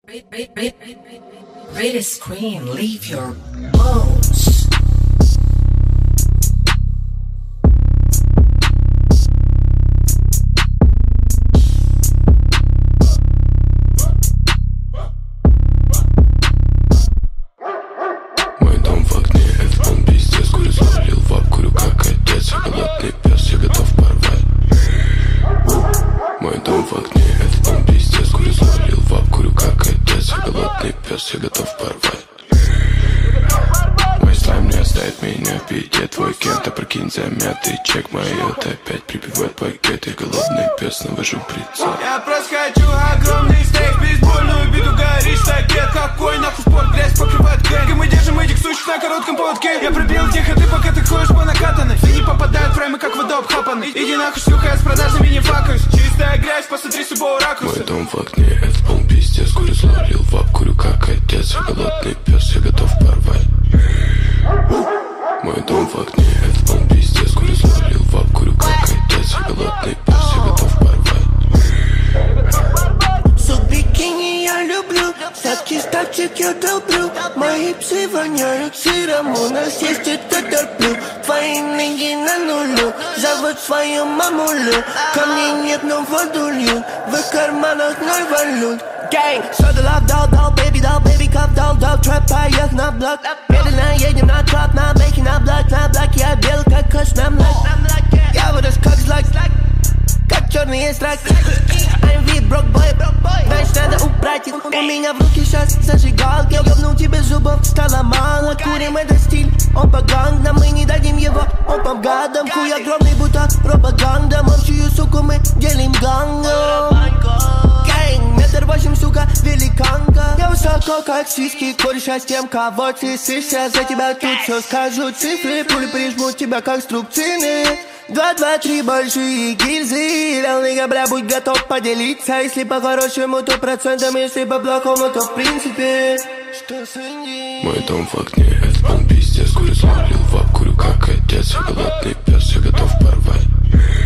Greatest queen, leave your bones. Мой дом в окне, это он пиздец. Курю, залил вап, курю как отец. Я голодный пес, я готов порвать. Мой дом в окне, это он пиздец. Курю, залил вап, курю как отец. Я голодный пес, я готов порвать. Мой слайм не оставит меня в беде. Твой кент, опрокинь замятый чек. Мой это опять прибивает пакет. Я голодный пес, навожу прицел. Я просто хочу огромный стейк, бейсбольную биту, горишь стакет. Какой нахуй спорт, грязь покрывает гэнг. И мы держим этих сучек на коротком поводке. Я пробил тихо, ты пока ты ходишь по накатанной. Все не попадают в фреймы, как вода обхапанный. Иди нахуй, шлюха, я с продажными не факаюсь. Чистая грязь, посмотри с любого ракурса. Мой дом в окне, это пол пиздец. Курю, залил вап, курю как отец. Я голодный пес, я готов порвать. Мой дом в окне, это пол пиздец. Курю, залил вап, курю как отец. Я голодный пес, я готов порвать. Сук бикини я люблю, сладкий стакчик я долблю. Мои псы воняют сыром, у нас есть это терплю. Твои ноги на нулю, зовут свою мамулю. Камней нет, но воду льют, в их карманах 0 валют. Gang, soda love, dog, baby, cup, dog, trap, поех на блок. Медленно едем на троп, на бейке, на блок, я белый, как кош, на млак. Я вырос как злак, как черный страк. I'm with broke boy, значит надо убрать их. У меня в руке сейчас зажигалки. Ёбнул тебе зубов, стало мало. Курим это стиль, он по гангам. Мы не дадим его, он по гадам. Хуй огромный, будто пропаганда. Общую суку мы делим гангом. Метр 8, сука, великанка. Я высоко, как сиськи, кореша с тем, кого ты сышься. За тебя тут все скажу цифры. Пули прижмут тебя, как струбцины. 2, 2, 3 большие гильзы. Реальный бля, будь готов поделиться. Если по-хорошему, то процентом. Если по-плохому, то в принципе. Что с Инди? Мой дом в окне, это пол пиздец. Курю, залил вап, курю как отец. Я голодный пес, я готов порвать.